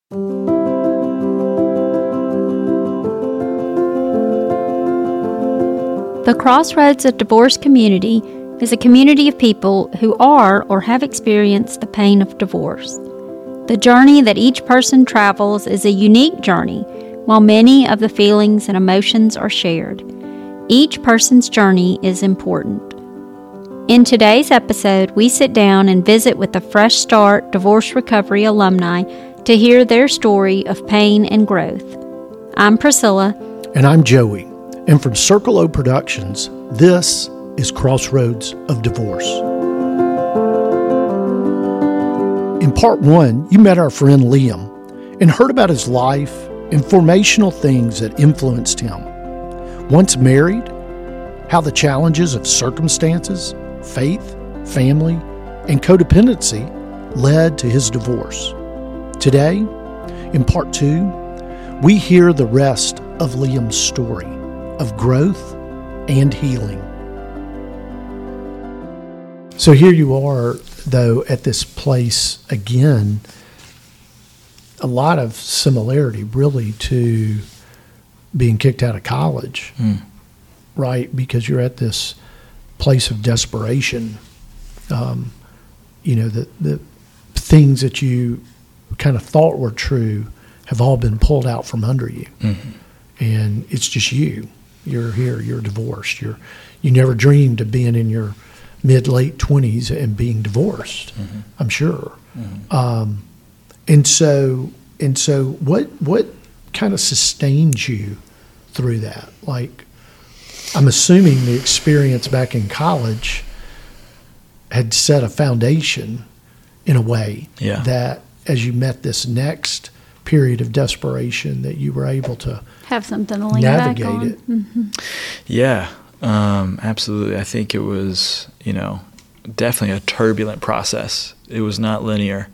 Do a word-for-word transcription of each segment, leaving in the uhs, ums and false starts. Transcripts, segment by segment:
The Crossroads of Divorce community is a community of people who are or have experienced the pain of divorce. The journey that each person travels is a unique journey, while many of the feelings and emotions are shared. Each person's journey is important. In today's episode, we sit down and visit with the Fresh Start Divorce Recovery alumni to hear their story of pain and growth. I'm Priscilla. And I'm Joey. And from Circle O Productions, this is Crossroads of Divorce. In part one, you met our friend Liam and heard about his life and formational things that influenced him. Once married, how the challenges of circumstances, faith, family, and codependency led to his divorce. Today, in part two, we hear the rest of Liam's story of growth and healing. So here you are, though, at this place again, a lot of similarity really to being kicked out of college, mm. right? Because you're at this place of desperation. Um, you know, the, the things that you kind of thought were true have all been pulled out from under you. Mm-hmm. And it's just you. You're here, you're divorced. You're, you never dreamed of being in your mid, late twenties and being divorced, mm-hmm. I'm sure. Mm-hmm. Um, and so, and so what, what kind of sustains you through that? Like, I'm assuming the experience back in college had set a foundation in a way yeah. that as you met this next period of desperation that you were able to have something to lean navigate back on. it. Mm-hmm. Yeah, um, absolutely. I think it was, you know, definitely a turbulent process. It was not linear.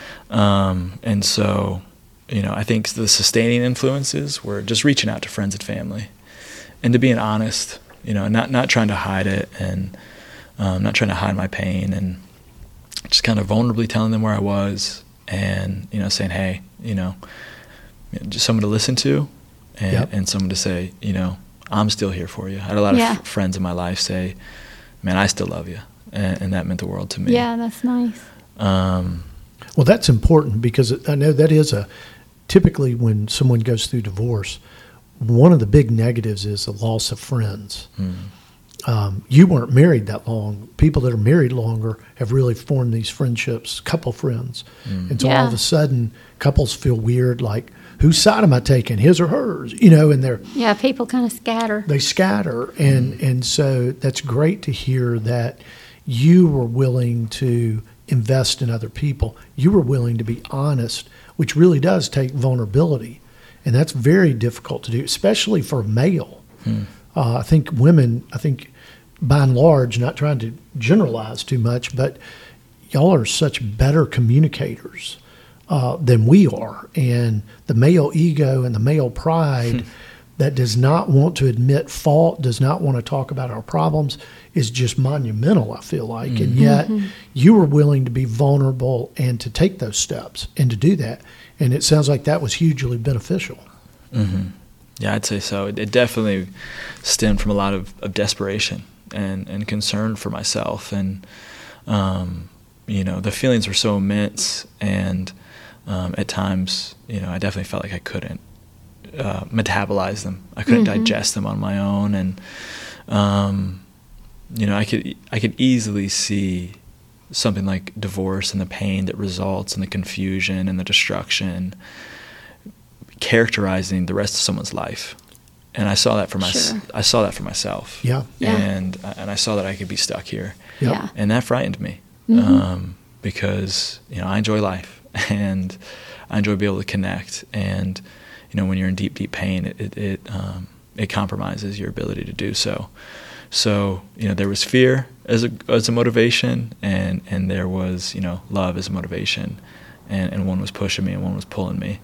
Um, and so, you know, I think the sustaining influences were just reaching out to friends and family and to being honest, you know, not, not trying to hide it and um, not trying to hide my pain and just kind of vulnerably telling them where I was and, you know, saying, hey, you know, just someone to listen to and, yep. and someone to say, you know, I'm still here for you. I had a lot yeah. of f- friends in my life say, man, I still love you. And, and that meant the world to me. Yeah, that's nice. Um, well, that's important because I know that is a, typically when someone goes through divorce, one of the big negatives is the loss of friends. Mm. Um, you weren't married that long. People that are married longer have really formed these friendships, couple friends. Mm. And so yeah. all of a sudden, couples feel weird, like, whose side am I taking, his or hers? You know, and they're... Yeah, people kind of scatter. They scatter. And, mm. and so that's great to hear that you were willing to invest in other people. You were willing to be honest, which really does take vulnerability. And that's very difficult to do, especially for a male. Mm. Uh, I think women, I think by and large, not trying to generalize too much, but y'all are such better communicators uh, than we are. And the male ego and the male pride that does not want to admit fault, does not want to talk about our problems, is just monumental, I feel like. Mm-hmm. And yet mm-hmm. you were willing to be vulnerable and to take those steps and to do that. And it sounds like that was hugely beneficial. Mm-hmm. Yeah, I'd say so. It, it definitely stemmed from a lot of, of desperation and, and concern for myself. And, um, you know, the feelings were so immense. And um, at times, you know, I definitely felt like I couldn't uh, metabolize them. I couldn't mm-hmm. digest them on my own. And, um, you know, I could I could easily see something like divorce and the pain that results and the confusion and the destruction characterizing the rest of someone's life. And I saw that for my, sure. I saw that for myself. Yeah. yeah. And, and I saw that I could be stuck here. Yeah. And that frightened me mm-hmm. um, because, you know, I enjoy life and I enjoy being able to connect. And, you know, when you're in deep, deep pain, it, it, it, um, it compromises your ability to do so. So, you know, there was fear as a, as a motivation and, and there was, you know, love as a motivation. And, and one was pushing me and one was pulling me.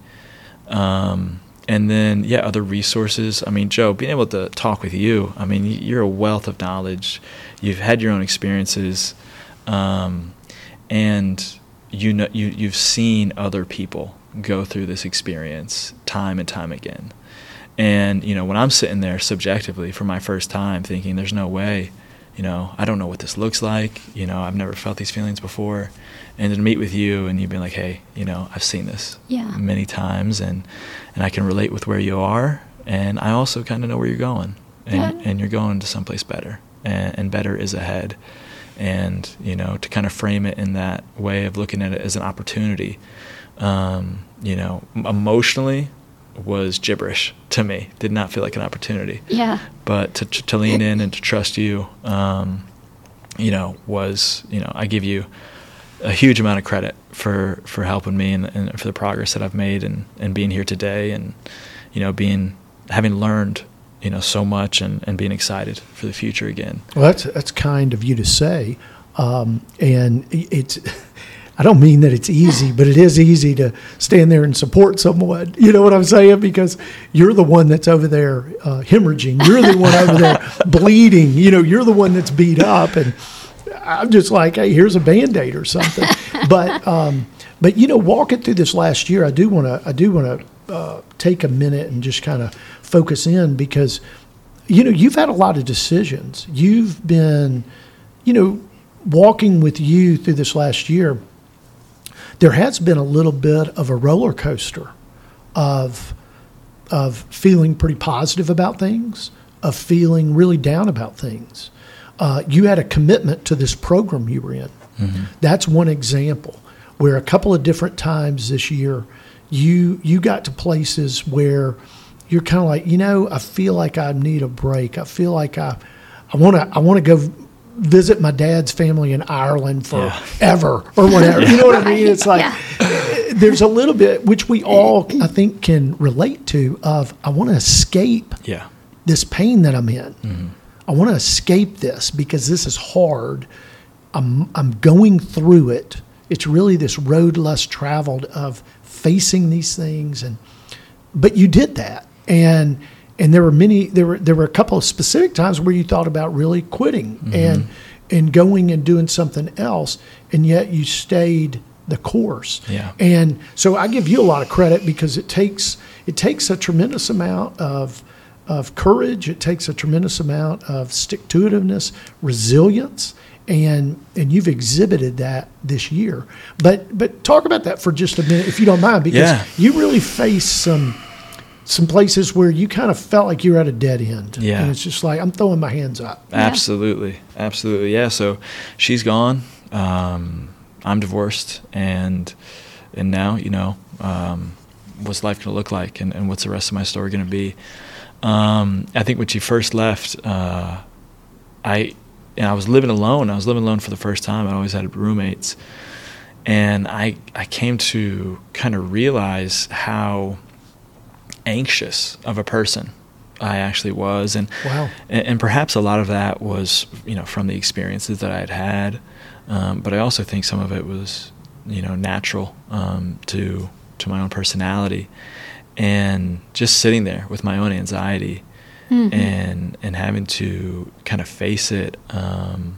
Um, and then, yeah, other resources. I mean, Joe, being able to talk with you, I mean, you're a wealth of knowledge. You've had your own experiences, um, and you know, you, you've seen other people go through this experience time and time again. And, you know, when I'm sitting there subjectively for my first time thinking there's no way, you know, I don't know what this looks like, you know, I've never felt these feelings before, and to meet with you and you've been like, hey, you know, I've seen this yeah. many times, and, and I can relate with where you are, and I also kind of know where you're going, and, yeah. and you're going to someplace better, and, and better is ahead. And, you know, to kind of frame it in that way of looking at it as an opportunity, um, you know, emotionally, was gibberish to me. Did not feel like an opportunity. Yeah. But to to lean in and to trust you, um, you know, was, you know, I give you a huge amount of credit for, for helping me and, and for the progress that I've made and, and being here today and, you know, being, having learned, you know, so much and, and being excited for the future again. Well, that's, that's kind of you to say. Um, and it's, I don't mean that it's easy, but it is easy to stand there and support someone. You know what I'm saying? Because you're the one that's over there uh, hemorrhaging. You're the one over there bleeding. You know, you're the one that's beat up. And I'm just like, hey, here's a Band-Aid or something. But, um, but you know, walking through this last year, I do want to, I do want to uh, take a minute and just kind of focus in because, you know, you've had a lot of decisions. You've been, you know, walking with you through this last year. There has been a little bit of a roller coaster of of feeling pretty positive about things, of feeling really down about things. Uh, you had a commitment to this program you were in. Mm-hmm. That's one example where a couple of different times this year, you you got to places where you're kind of like, you know, I feel like I need a break. I feel like I I want to I want to go visit my dad's family in Ireland forever yeah. or whatever. You know what I mean? It's like yeah. there's a little bit, which we all, I think, can relate to, of I want to escape yeah. this pain that I'm in. Mm-hmm. I want to escape this because this is hard. I'm I'm going through it. It's really this road less traveled of facing these things. and But you did that. And And there were many. There were there were a couple of specific times where you thought about really quitting mm-hmm. and and going and doing something else, and yet you stayed the course. Yeah. And so I give you a lot of credit because it takes it takes a tremendous amount of of courage. It takes a tremendous amount of stick-to-itiveness, resilience, and and you've exhibited that this year. But but talk about that for just a minute, if you don't mind, because yeah. you really faced some. some places where you kind of felt like you were at a dead end. Yeah. And it's just like, I'm throwing my hands up. Absolutely. Yeah. Absolutely. Yeah. So she's gone. Um, I'm divorced. And and now, you know, um, what's life going to look like and, and what's the rest of my story going to be? Um, I think when she first left, uh, I and I was living alone. I was living alone for the first time. I always had roommates. And I I came to kind of realize how anxious of a person I actually was, and, wow. and and perhaps a lot of that was, you know, from the experiences that I had had, um, but I also think some of it was, you know, natural um, to to my own personality, and just sitting there with my own anxiety, mm-hmm. and and having to kind of face it um,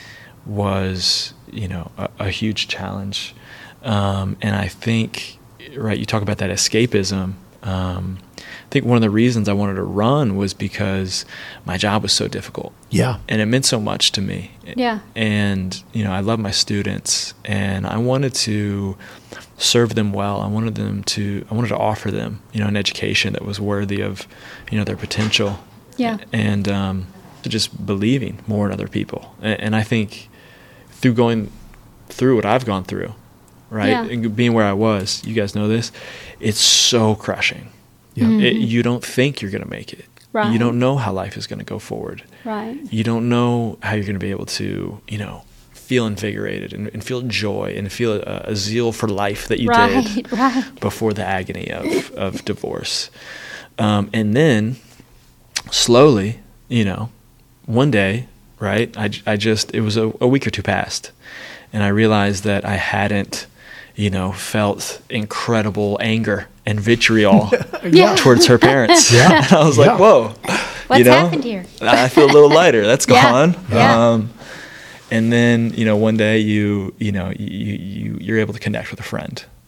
was, you know, a, a huge challenge, um, and I think, right, you talk about that escapism. Um, I think one of the reasons I wanted to run was because my job was so difficult. Yeah. And it meant so much to me. Yeah. And, you know, I love my students, and I wanted to serve them well. I wanted them to, I wanted to offer them, you know, an education that was worthy of, you know, their potential. Yeah. And um, to just believing more in other people. And, and I think through going through what I've gone through, right? Yeah. And being where I was, you guys know this, it's so crushing. Yeah. Mm-hmm. It, you don't think you're going to make it. Right. You don't know how life is going to go forward. Right. You don't know how you're going to be able to, you know, feel invigorated and, and feel joy and feel a, a zeal for life that you right. did right. before the agony of, of divorce. Um, and then slowly, you know, one day, right, I, I just, it was a, a week or two passed, and I realized that I hadn't, you know, felt incredible anger and vitriol yeah. towards her parents. Yeah. And I was yeah. like, whoa. What's you know, happened here? I feel a little lighter. That's yeah. gone. Yeah. Um, and then, you know, one day you, you know, you, you, you're able to connect with a friend.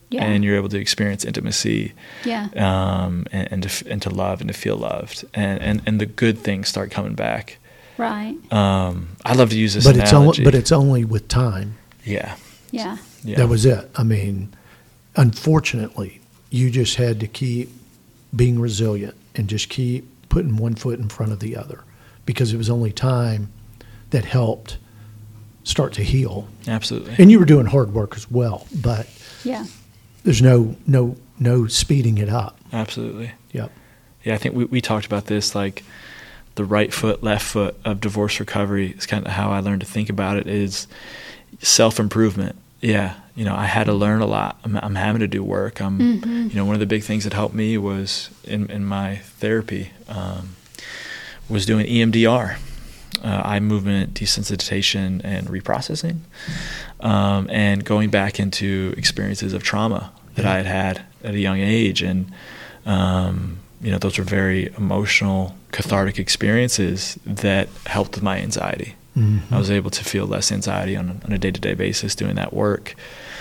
Yeah. and you're able to experience intimacy, Yeah. um, and, and to and to love and to feel loved, and, and, and the good things start coming back. Right. Um, I love to use this But it's analogy. only, but it's only with time. yeah, Yeah. yeah, That was it. I mean, unfortunately, you just had to keep being resilient and just keep putting one foot in front of the other, because it was only time that helped start to heal. absolutely. And you were doing hard work as well, but Yeah. there's no no no speeding it up. Absolutely. Yep. Yeah, I think we, we talked about this, like the right foot, left foot of divorce recovery is kind of how I learned to think about it, is self-improvement. Yeah, you know, I had to learn a lot. I'm, I'm having to do work. I'm, Mm-hmm. you know, one of the big things that helped me was in, in my therapy um, was doing E M D R, uh, eye movement desensitization and reprocessing, um, and going back into experiences of trauma that I had had at a young age. And, um, you know, those were very emotional, cathartic experiences that helped with my anxiety. Mm-hmm. I was able to feel less anxiety on, on a day-to-day basis doing that work.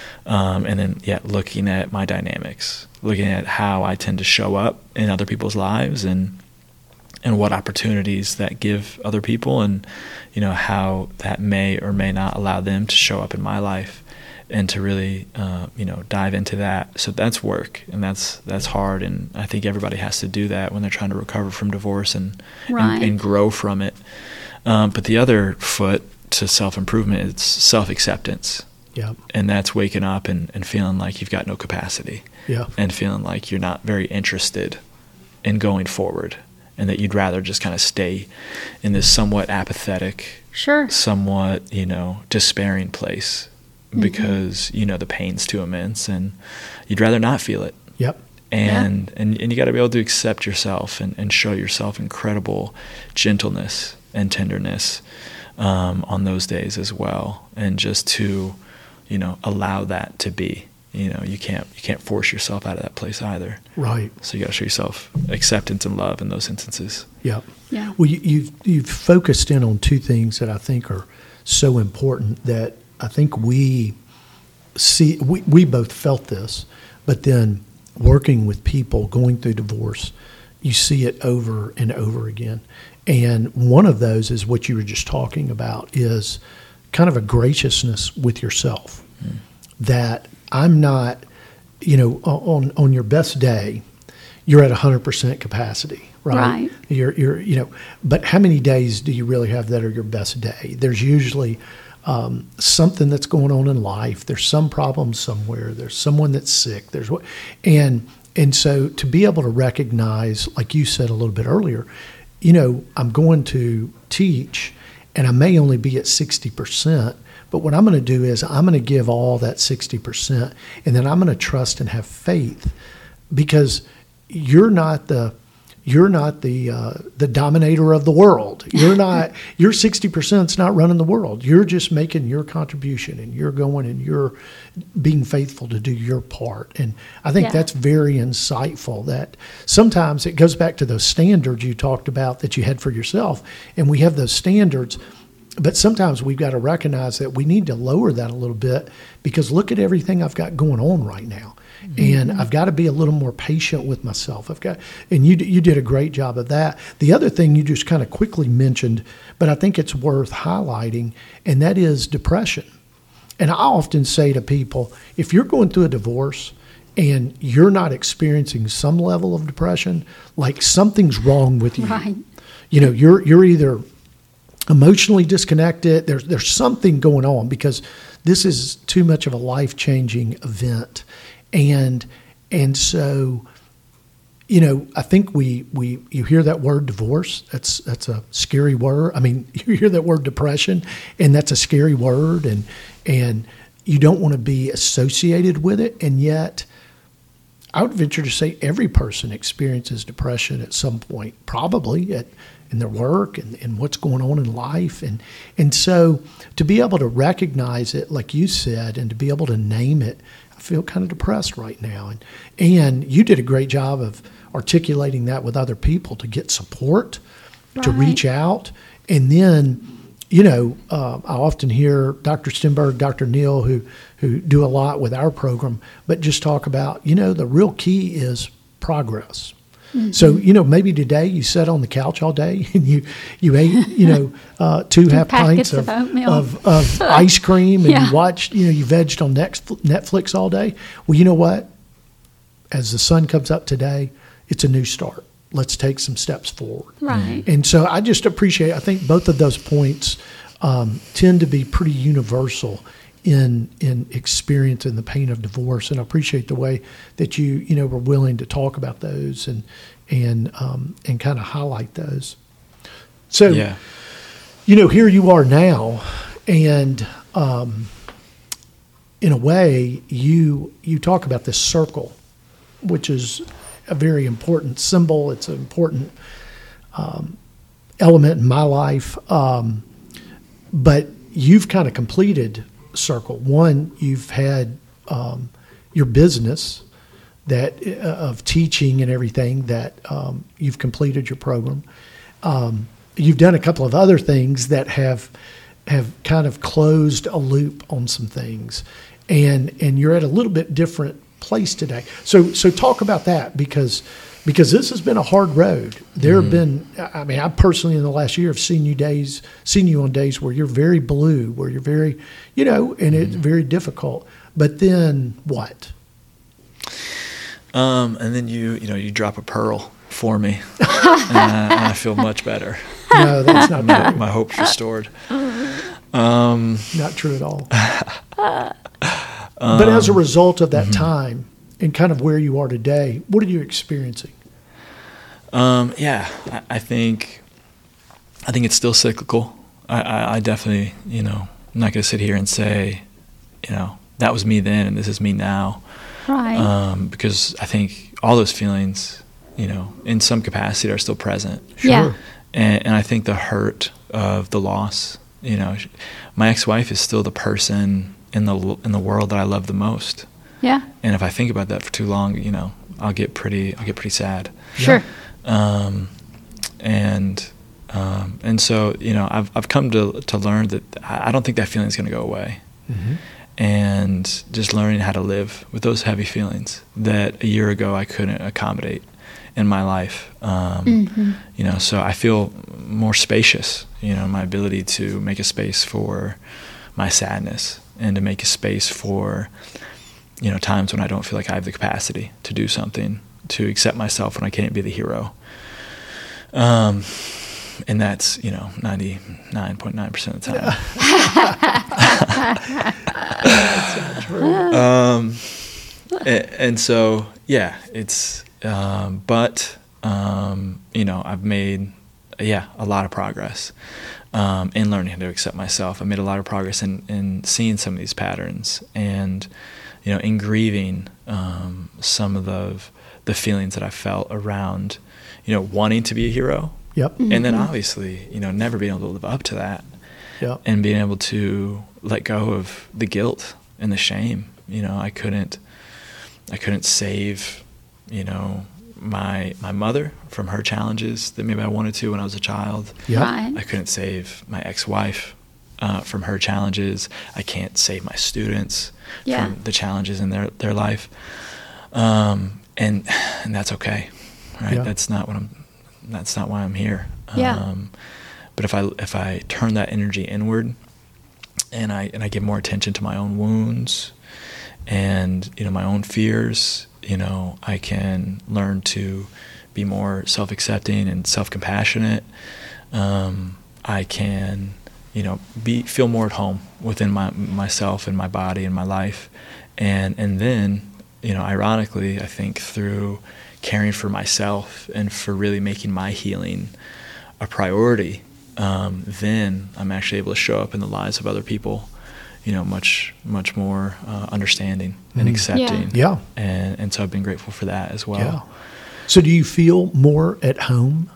Um, and then, yeah, looking at my dynamics, looking at how I tend to show up in other people's lives, and and what opportunities that give other people, and, you know, how that may or may not allow them to show up in my life, and to really, uh, you know, dive into that. So that's work, and that's that's hard, and I think everybody has to do that when they're trying to recover from divorce and Right. and, and grow from it. Um, but the other foot to self-improvement is self-acceptance. Yep. And that's waking up and, and feeling like you've got no capacity, Yeah. and feeling like you're not very interested in going forward, and that you'd rather just kind of stay in this somewhat apathetic, Sure. somewhat, you know, despairing place because, you know, the pain's too immense and you'd rather not feel it. Yep. And, and, and you got to be able to accept yourself and, and show yourself incredible gentleness and tenderness um, on those days as well. And just to, you know, allow that to be. You know, you can't you can't force yourself out of that place either. Right. So you got to show yourself acceptance and love in those instances. Yep. Yeah. Well, you, you've you've focused in on two things that I think are so important, that I think we see. We, we both felt this, but then working with people going through divorce, you see it over and over again. And one of those is what you were just talking about, is kind of a graciousness with yourself. Mm. That I'm not, you know, on on your best day, you're at one hundred percent capacity, right? Right. You're, you're, you know, but how many days do you really have that are your best day? There's usually um, something that's going on in life. There's some problem somewhere. There's someone that's sick. There's what, and and so to be able to recognize, like you said a little bit earlier, you know, I'm going to teach, and I may only be at sixty percent. But what I'm going to do is I'm going to give all that sixty percent, and then I'm going to trust and have faith, because you're not the you're not the uh, the dominator of the world. You're not your sixty percent is not running the world. You're just making your contribution, and you're going and you're being faithful to do your part. And I think Yeah. that's very insightful. That sometimes it goes back to those standards you talked about that you had for yourself, and we have those standards. But sometimes we've got to recognize that we need to lower that a little bit, because look at everything I've got going on right now. Mm-hmm. And I've got to be a little more patient with myself. I've got, and you you did a great job of that. The other thing you just kind of quickly mentioned, but I think it's worth highlighting, and that is depression. And I often say to people, if you're going through a divorce and you're not experiencing some level of depression, like something's wrong with you. Right. You know, you're you're either emotionally disconnected. There's there's something going on, because this is too much of a life-changing event, and and so, you know, I think we we you hear that word divorce. That's that's a scary word. I mean, you hear that word depression, and that's a scary word, and and you don't want to be associated with it, and yet I would venture to say every person experiences depression at some point, probably at in their work and, and what's going on in life. And and so to be able to recognize it, like you said, and to be able to name it, I feel kind of depressed right now. And and you did a great job of articulating that with other people, to get support, to Right. reach out. And then you know, uh, I often hear Doctor Stenberg, Doctor Neal, who who do a lot with our program, but just talk about, you know, the real key is progress. Mm-hmm. So, you know, maybe today you sat on the couch all day and you, you ate, you know, uh, two, two half pints of, of, of, of ice cream and yeah. you watched, you know, you vegged on Netflix all day. Well, you know what? As the sun comes up today, it's a new start. Let's take some steps forward. Right. And so I just appreciate, I think both of those points um, tend to be pretty universal in in experiencing the pain of divorce. And I appreciate the way that you, you know, were willing to talk about those and and um, and kind of highlight those. So, yeah. you know, here you are now, and um, in a way, you you talk about this circle, which is a very important symbol. It's an important um, element in my life. Um, but you've kind of completed circle. One, you've had um, your business that uh, of teaching and everything that um, you've completed your program. Um, you've done a couple of other things that have have kind of closed a loop on some things, and and you're at a little bit different place today. So so talk about that, because because this has been a hard road. There mm-hmm. have been, I mean, I personally in the last year have seen you days, seen you on days where you're very blue, where you're very, you know, and mm-hmm. it's very difficult. But then what? Um, and then you, you know, you drop a pearl for me, and, I, and I feel much better. No, that's not my, true. My hope's restored. Um, not true at all. But as a result of that mm-hmm. time and kind of where you are today, what are you experiencing? Um, yeah, I, I think I think it's still cyclical. I, I, I definitely, you know, I'm not going to sit here and say, you know, that was me then and this is me now. Right. Um, because I think all those feelings, you know, in some capacity are still present. Sure. Yeah. And, and I think the hurt of the loss, you know, my ex-wife is still the person in the in the world that I love the most. Yeah. And if I think about that for too long, you know, I'll get pretty I'll get pretty sad. Sure. Um, and um, and so, you know, I've I've come to to learn that I don't think that feeling is going to go away. Mm-hmm. And just learning how to live with those heavy feelings that a year ago I couldn't accommodate in my life. Um, mm-hmm. You know, so I feel more spacious, you know, my ability to make a space for my sadness and to make a space for, you know, times when I don't feel like I have the capacity to do something, to accept myself when I can't be the hero. Um, and that's, you know, ninety-nine point nine percent of the time. That's not true. Um, and, and so, yeah, it's, um, but, um, you know, I've made, yeah, a lot of progress um, in learning how to accept myself. I made a lot of progress in, in seeing some of these patterns and, you know, in grieving um, some of the, the feelings that I felt around, you know, wanting to be a hero. Yep. Mm-hmm. And then obviously, you know, never being able to live up to that. Yep. And being able to let go of the guilt and the shame. You know, I couldn't, I couldn't save, you know, my my mother from her challenges that maybe I wanted to when I was a child. Yep. Right. I couldn't save my ex-wife uh, from her challenges. I can't save my students yeah. from the challenges in their their life. Um, and and that's okay, right? Yeah. That's not what I'm. That's not why I'm here. Yeah. Um, but if I if I turn that energy inward, and I and I give more attention to my own wounds, and you know my own fears, you know I can learn to be more self-accepting and self-compassionate. Um, I can, you know, be feel more at home within my myself and my body and my life, and and then you know ironically I think through caring for myself and for really making my healing a priority, um, then I'm actually able to show up in the lives of other people, you know, much, much more uh, understanding and mm. accepting. Yeah. And, and so I've been grateful for that as well. Yeah. So do you feel more at home?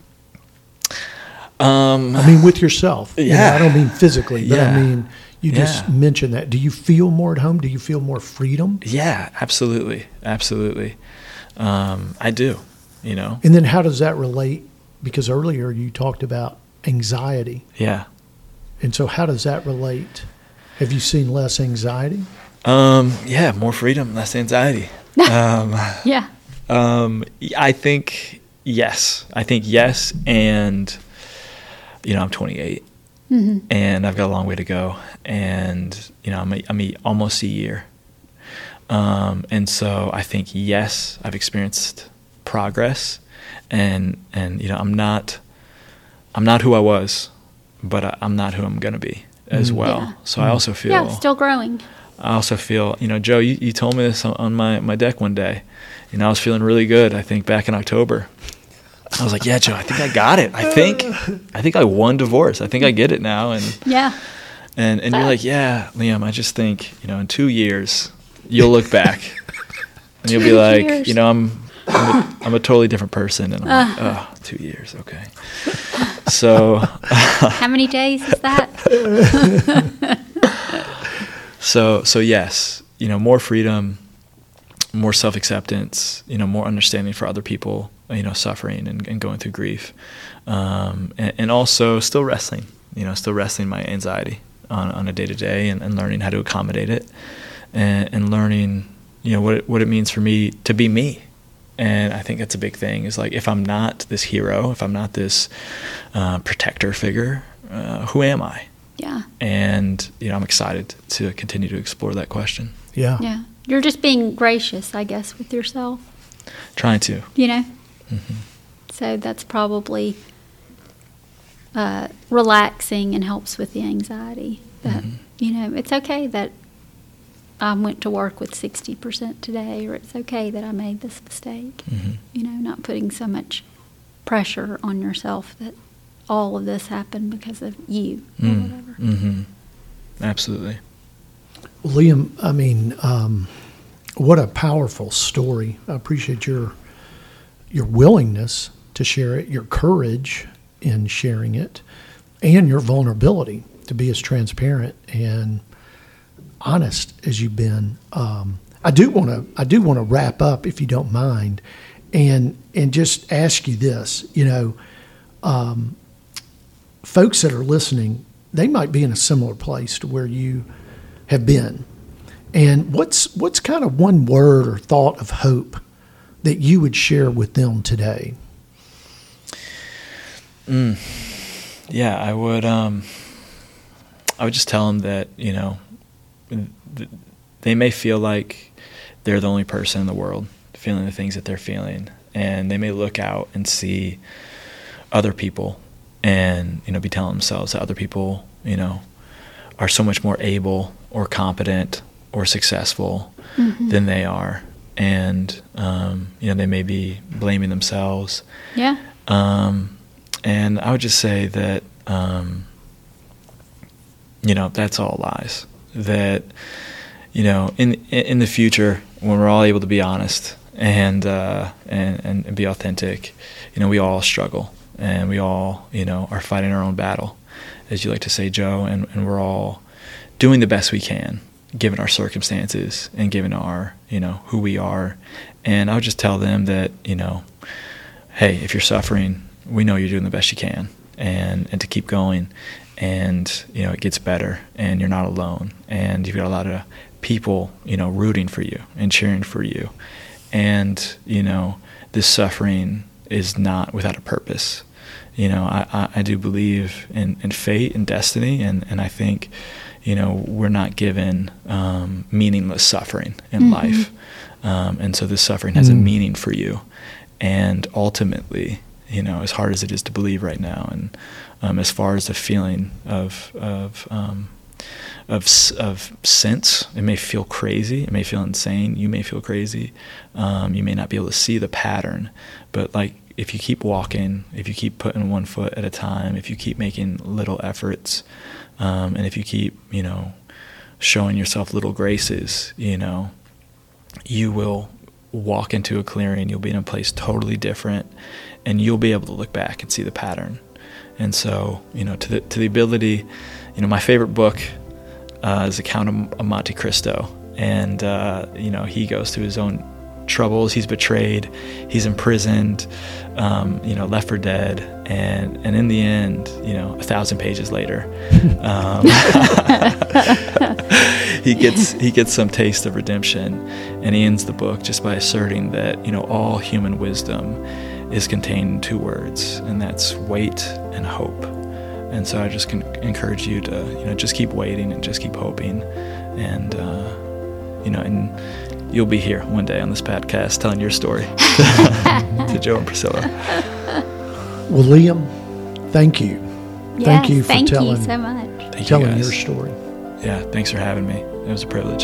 Um, I mean, with yourself. Yeah. You know, I don't mean physically, but yeah. I mean, you just yeah. mentioned that. Do you feel more at home? Do you feel more freedom? Yeah, absolutely. Absolutely. Um, I do, you know. And then how does that relate? Because earlier you talked about anxiety. Yeah. And so how does that relate? Have you seen less anxiety? Um, yeah, more freedom, less anxiety. um, Yeah. um, I think yes. I think yes, and you know, I'm twenty-eight, Mm-hmm. and I've got a long way to go, and you know, I'm a, I'm a, almost a year, um, and so I think yes, I've experienced progress, and and you know, I'm not, I'm not who I was, but I, I'm not who I'm gonna be as well. Yeah. So I also feel Yeah, still growing. I also feel, you know, Joe, you, you told me this on, on my, my deck one day, and I was feeling really good, I think, back in October. I was like, yeah, Joe, I think I got it. I think I think I won divorce. I think I get it now. And Yeah. and, and you're like, yeah, Liam, I just think, you know, in two years, you'll look back, and you'll be Two like, years. you know, I'm I'm a, I'm a totally different person. And I'm like, oh, two years, okay. So How many days is that? So, so yes, you know, more freedom, more self-acceptance, you know, more understanding for other people, you know, suffering and, and going through grief, um, and, and also still wrestling, you know, still wrestling my anxiety on, on a day-to-day and, and learning how to accommodate it, and, and learning, you know, what it, what it means for me to be me. And I think that's a big thing, is like, if I'm not this hero, if I'm not this uh, protector figure, uh, who am I? Yeah. And, you know, I'm excited to continue to explore that question. Yeah. Yeah. You're just being gracious, I guess, with yourself, Trying to. you know? Mm-hmm. So that's probably uh, relaxing and helps with the anxiety. That, Mhm. you know, it's okay that I went to work with sixty percent today, or it's okay that I made this mistake. Mm-hmm. You know, not putting so much pressure on yourself that all of this happened because of you or Mm. whatever. Mm-hmm. Absolutely. Well, Liam, I mean, um, what a powerful story. I appreciate your your willingness to share it, your courage in sharing it, and your vulnerability to be as transparent and honest as you've been. Um, I do want to I do want to wrap up, if you don't mind, and and just ask you this. You know, um, folks that are listening, they might be in a similar place to where you have been. And what's what's kind of one word or thought of hope that you would share with them today? Mm. Yeah, I would. Um, I would just tell them that, you know, th- they may feel like they're the only person in the world feeling the things that they're feeling, and they may look out and see other people, and, you know, be telling themselves that other people, you know, are so much more able or competent or successful Mm-hmm. than they are, and um, you know, they may be blaming themselves. Yeah. Um, and I would just say that, um, you know, that's all lies. That, you know, in in the future, when we're all able to be honest and uh, and, and and be authentic, you know, we all struggle, and we all, you know, are fighting our own battle, as you like to say, Joe, and, and we're all doing the best we can, given our circumstances and given our, you know, who we are. And I would just tell them that, you know, hey, if you're suffering, we know you're doing the best you can, and, and to keep going, and, you know, it gets better, and you're not alone, and you've got a lot of people, you know, rooting for you and cheering for you. And, you know, this suffering is not without a purpose. You know, I, I, I do believe in, in fate and destiny, and, and I think, you know, we're not given um, meaningless suffering in Mm-hmm. life. Um, and so this suffering has Mm. a meaning for you. And ultimately, you know, as hard as it is to believe right now, and um, as far as the feeling of of um, of s- of sense, it may feel crazy, it may feel insane, you may feel crazy, um, you may not be able to see the pattern, but like, if you keep walking, if you keep putting one foot at a time, if you keep making little efforts, um, and if you keep, you know, showing yourself little graces, you know, you will walk into a clearing, you'll be in a place totally different, and you'll be able to look back and see the pattern. And so, you know, to the to the ability, you know, my favorite book uh, is The Count of Monte Cristo, and uh, you know, he goes through his own troubles. He's betrayed. He's imprisoned. Um, you know, left for dead. And and in the end, you know, a thousand pages later, um, he gets he gets some taste of redemption, and he ends the book just by asserting that, you know, all human wisdom is contained in two words, and that's wait and hope. And so I just can encourage you to, you know, just keep waiting and just keep hoping, and uh, you know, and you'll be here one day on this podcast telling your story to Joe and Priscilla. Well, Liam, thank you. Yes, thank you for thank telling, you so much. Thank telling you your guys. story. Yeah, thanks for having me. It was a privilege.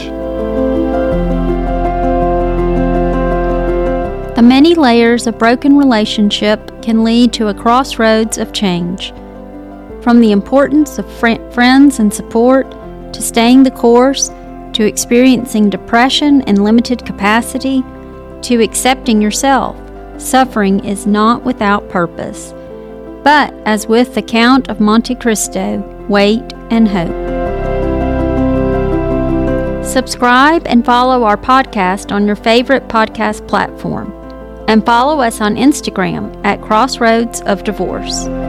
The many layers of broken relationship can lead to a crossroads of change. From the importance of fr- friends and support, to staying the course, to experiencing depression and limited capacity, to accepting yourself, suffering is not without purpose. But, as with the Count of Monte Cristo, wait and hope. Subscribe and follow our podcast on your favorite podcast platform. And follow us on Instagram at Crossroads of Divorce.